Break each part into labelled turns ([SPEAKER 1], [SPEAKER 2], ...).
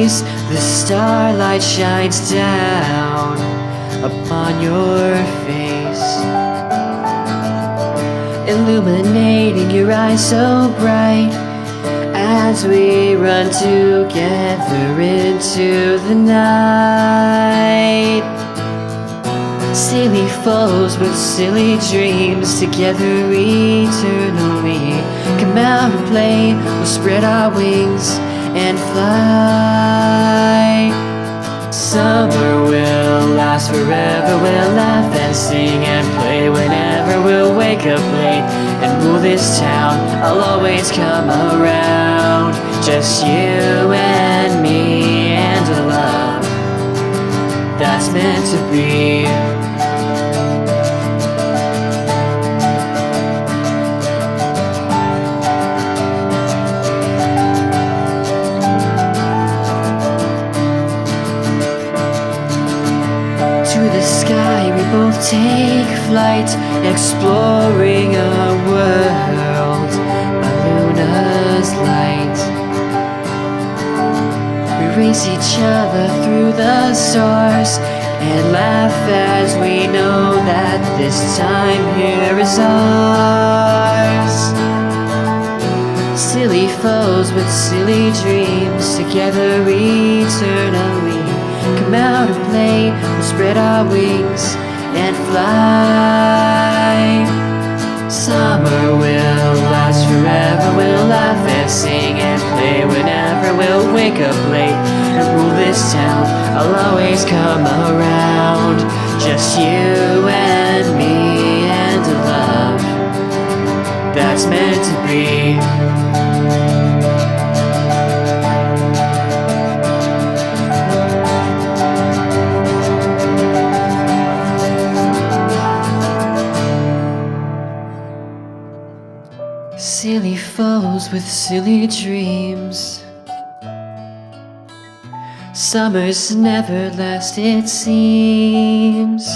[SPEAKER 1] face, the starlight shines down upon your face, illuminating your eyes so bright as we run together into the night. Silly foes with silly dreams, together eternally. Come out and play, we'll spread our wings and fly. Summer will last forever, we'll laugh and sing and play whenever. We'll wake up late and rule this town. I'll always come around, just you and me and a love that's meant to be. To the sky we both take flight, exploring a world by luna's light. We race each other through the stars and laugh as we know that this time here is ours. Silly foes with silly dreams, together eternally. Come out and play, we'll spread our wings and fly. Summer will last forever, we'll laugh and sing and play whenever. We'll wake up late and rule this town. I'll always come around, just you and me and a love that's meant to be. Silly foes with silly dreams. Summers never last, it seems.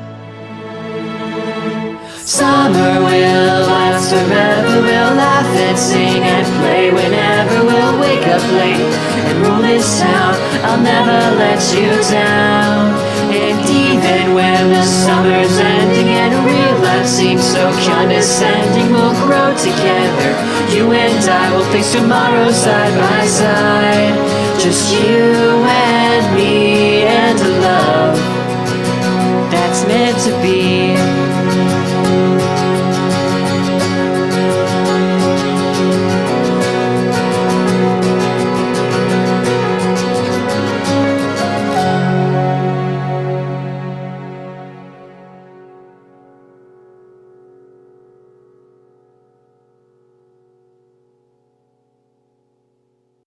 [SPEAKER 1] Summer will last forever, we'll laugh and sing and play whenever. We'll wake up late and rule this town. I'll never let you down. And even when the summer's ending and real life seems so condescending, we'll grow together. You and I will face tomorrow side by side. Just you and me and a love that's meant to be.